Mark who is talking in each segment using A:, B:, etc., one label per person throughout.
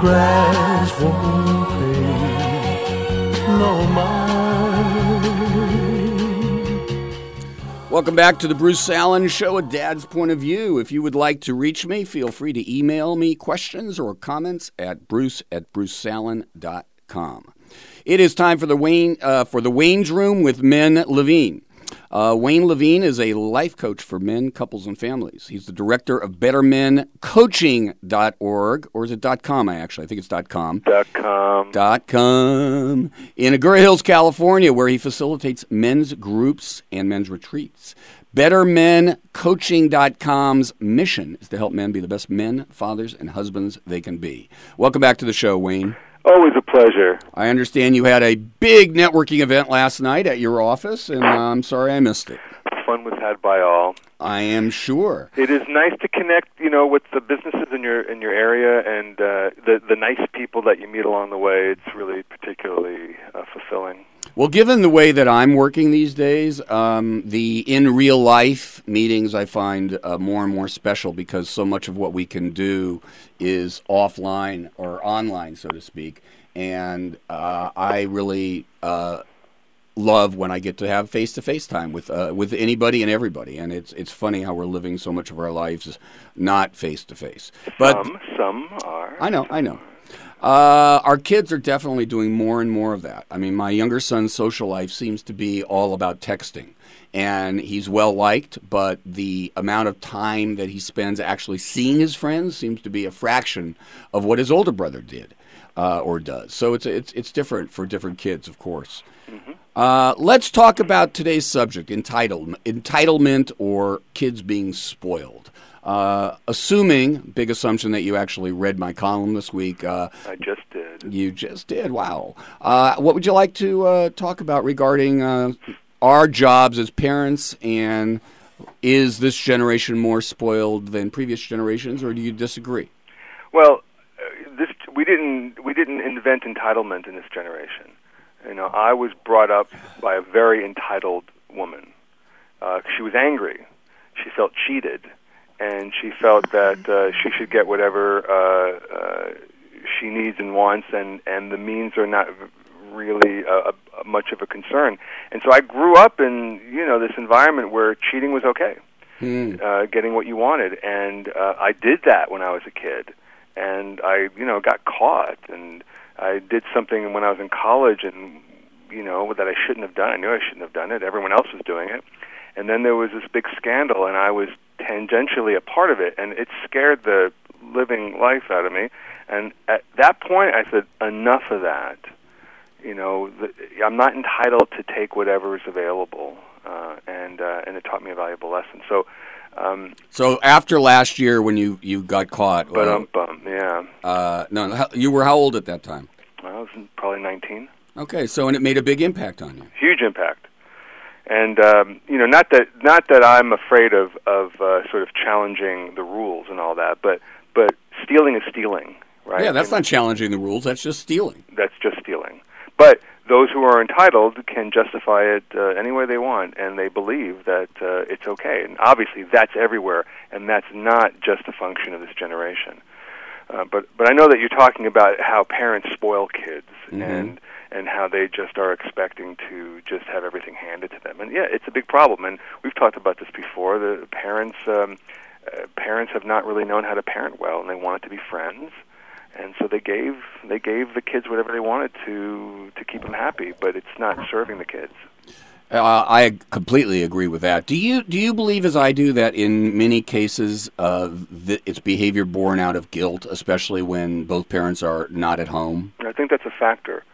A: grass won't pay no mind.
B: Welcome back to the Bruce Allen Show, A Dad's Point of View. If you would like to reach me, feel free to email me questions or comments at bruce@bruceallen.com. It is time for the Wayne's Room with Men Levine. Wayne Levine is a life coach for men, couples, and families. He's the director of BetterMenCoaching.org, or is it .com? I think it's .com. .com. In Agoura Hills, California, where he facilitates men's groups and men's retreats. BetterMenCoaching.com's mission is to help men be the best men, fathers, and husbands they can be. Welcome back to the show, Wayne.
C: Always a pleasure.
B: I understand you had a big networking event last night at your office, and I'm sorry I missed it.
C: Fun was had by all.
B: I am sure.
C: It is nice to connect, with the businesses in your area and the nice people that you meet along the way. It's really particularly fulfilling.
B: Well, given the way that I'm working these days, the in real life meetings I find more and more special because so much of what we can do is offline or online, so to speak. And I really love when I get to have face-to-face time with anybody and everybody. And it's funny how we're living so much of our lives not face-to-face. But
C: some are.
B: I know. Our kids are definitely doing more and more of that. I mean, my younger son's social life seems to be all about texting. And he's well-liked, but the amount of time that he spends actually seeing his friends seems to be a fraction of what his older brother did or does. So it's different for different kids, of course. Mm-hmm. Let's talk about today's subject, entitlement or kids being spoiled. Big assumption that you actually read my column this week.
C: I just did.
B: You just did, wow. What would you like to talk about regarding our jobs as parents, and is this generation more spoiled than previous generations, or do you disagree?
C: Well, we didn't invent entitlement in this generation. I was brought up by a very entitled woman. She was angry. She felt cheated. And she felt that she should get whatever she needs and wants, and the means are not really much of a concern. And so I grew up in this environment where cheating was okay, getting what you wanted, and I did that when I was a kid, and I got caught, and I did something when I was in college, and that I shouldn't have done. I knew I shouldn't have done it. Everyone else was doing it. And then there was this big scandal, and I was tangentially a part of it, and it scared the living life out of me. And at that point, I said, enough of that. I'm not entitled to take whatever is available, and it taught me a valuable lesson. So
B: after last year when you got caught,
C: yeah.
B: You were how old at that time?
C: I was probably 19.
B: Okay, and it made a big impact on you.
C: Huge impact. And not that I'm afraid of sort of challenging the rules and all that, but stealing is stealing, right?
B: Yeah, that's not challenging the rules. That's just stealing.
C: That's just stealing. But those who are entitled can justify it any way they want, and they believe that it's okay. And obviously, that's everywhere, and that's not just a function of this generation. But I know that you're talking about how parents spoil kids, mm-hmm. and how they just are expecting to just have everything handed to them. And yeah, it's a big problem. And we've talked about this before. The parents have not really known how to parent well, and they wanted to be friends. And so they gave the kids whatever they wanted to keep them happy, but it's not serving the kids.
B: I completely agree with that. Do you believe, as I do, that in many cases it's behavior born out of guilt, especially when both parents are not at home?
C: I think that's a factor.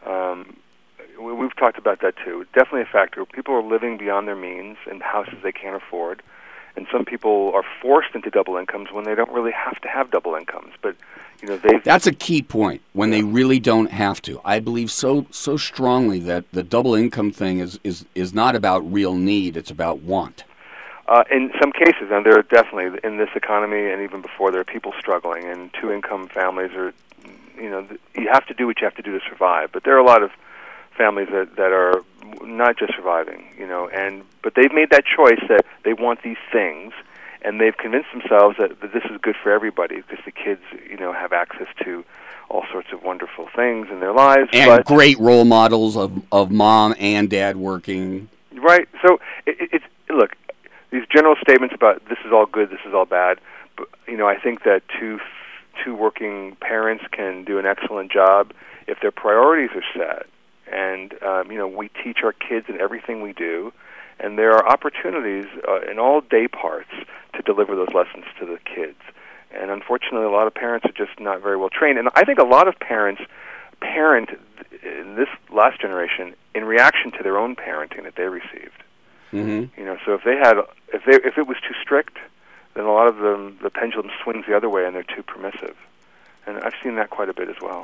C: We've talked about that too. It's definitely a factor. People are living beyond their means in houses they can't afford, and some people are forced into double incomes when they don't really have to have double incomes. But that's
B: a key point, when they really don't have to. I believe so strongly that the double income thing is not about real need; it's about want.
C: In some cases, and there are definitely in this economy, and even before, there are people struggling, and two-income families are. You have to do what you have to do to survive. But there are a lot of families that are not just surviving, but they've made that choice that they want these things, and they've convinced themselves that this is good for everybody because the kids, have access to all sorts of wonderful things in their lives.
B: And
C: but,
B: great role models of mom and dad working.
C: Right. So it's look, these general statements about this is all good, this is all bad. But, I think that two working parents can do an excellent job if their priorities are set. And, we teach our kids in everything we do. And there are opportunities in all day parts to deliver those lessons to the kids. And unfortunately, a lot of parents are just not very well trained. And I think a lot of parents parent in this last generation in reaction to their own parenting that they received.
B: Mm-hmm.
C: So if it was too strict, then a lot of them, the pendulum swings the other way and they're too permissive. And I've seen that quite a bit as well.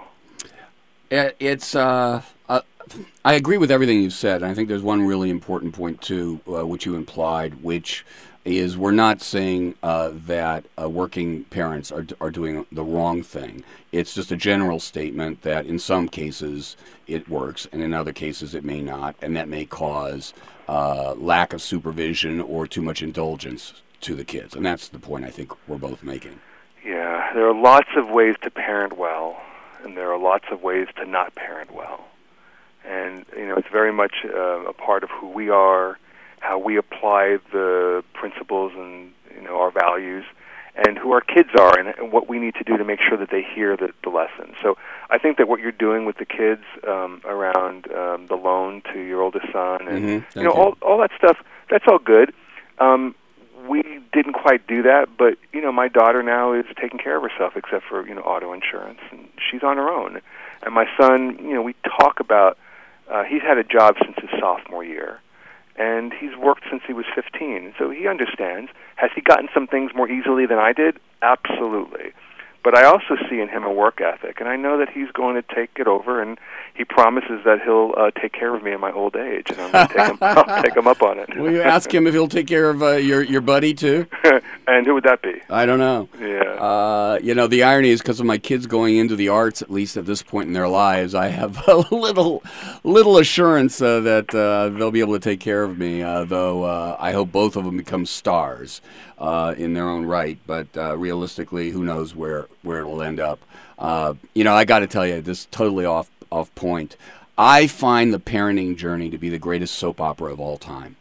B: I agree with everything you said. And I think there's one really important point, too, which you implied, which is we're not saying that working parents are doing the wrong thing. It's just a general statement that in some cases it works, and in other cases it may not, and that may cause lack of supervision or too much indulgence to the kids. And that's the point I think we're both making.
C: Yeah, there are lots of ways to parent well, and there are lots of ways to not parent well. And, it's very much a part of who we are, how we apply the principles and, our values, and who our kids are, and what we need to do to make sure that they hear the lesson. So I think that what you're doing with the kids around the loan to your oldest son, and, all that stuff, that's all good. We didn't quite do that, but, my daughter now is taking care of herself except for, auto insurance, and she's on her own. And my son, we talk about, he's had a job since his sophomore year, and he's worked since he was 15, so he understands. Has he gotten some things more easily than I did? Absolutely. But I also see in him a work ethic, and I know that he's going to take it over, and he promises that he'll take care of me in my old age, and I'm going to I'll take him up on it.
B: Will you ask him if he'll take care of your buddy, too?
C: And who would that be?
B: I don't know.
C: Yeah.
B: The irony is because of my kids going into the arts, at least at this point in their lives, I have a little assurance that they'll be able to take care of me, though I hope both of them become stars in their own right. But realistically, who knows where it'll end up. I got to tell you, this is totally off point. I find the parenting journey to be the greatest soap opera of all time.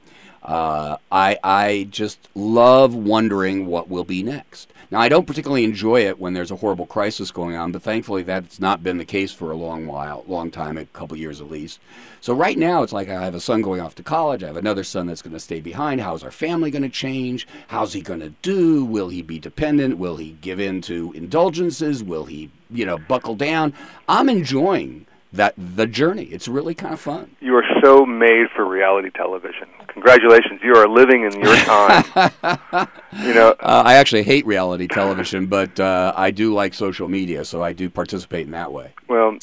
B: I just love wondering what will be next. Now, I don't particularly enjoy it when there's a horrible crisis going on, but thankfully that's not been the case for a long time, a couple years at least. So right now it's like I have a son going off to college. I have another son that's going to stay behind. How's our family going to change? How's he going to do? Will he be dependent? Will he give in to indulgences? Will he, buckle down? I'm enjoying the journey. It's really kind of fun.
C: You are so made for reality television. Congratulations. You are living in your time.
B: I actually hate reality television, but I do like social media, so I do participate in that way.
C: Well,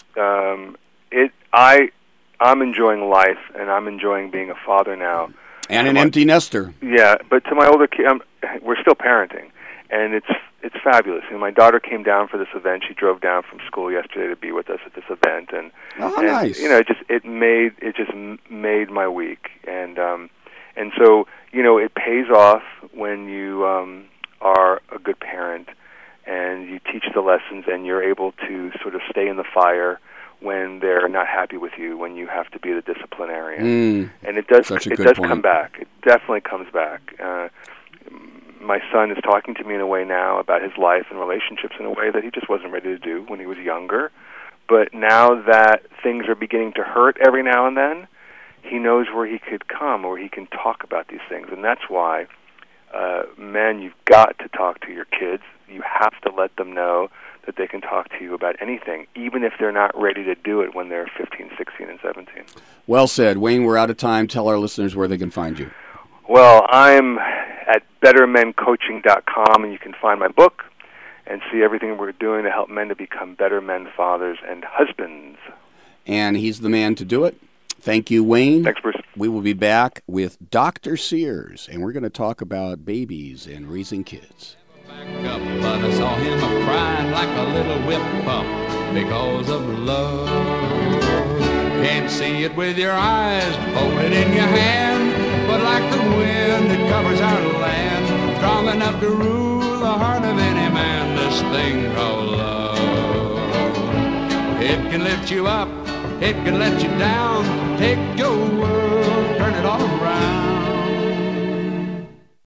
C: I'm enjoying life, and I'm enjoying being a father now.
B: And an empty nester.
C: Yeah, but to my older kid, we're still parenting, and it's fabulous. My daughter came down for this event. She drove down from school yesterday to be with us at this event, and
B: nice.
C: It just made my week, and so it pays off when you are a good parent and you teach the lessons, and you're able to sort of stay in the fire when they're not happy with you, when you have to be the disciplinarian. And it does come back. It definitely comes back. My son is talking to me in a way now about his life and relationships in a way that he just wasn't ready to do when he was younger. But now that things are beginning to hurt every now and then, he knows where he could come, where he can talk about these things. And that's why, men, you've got to talk to your kids. You have to let them know that they can talk to you about anything, even if they're not ready to do it when they're 15, 16, and 17.
B: Well said. Wayne, we're out of time. Tell our listeners where they can find you.
C: Well, I'm at bettermencoaching.com, and you can find my book and see everything we're doing to help men to become better men, fathers, and husbands.
B: And he's the man to do it. Thank you, Wayne.
C: Thanks, Bruce.
B: We will be back with Dr. Sears, and we're going to talk about babies and raising kids.
D: Back up, but I saw him crying like a little whip pup because of love. Can't see it with your eyes, hold it in your hand, but like the wind that covers our land, strong enough to rule the heart of any man, this thing called love. It can lift you up, it can let you down. Take your world, turn it all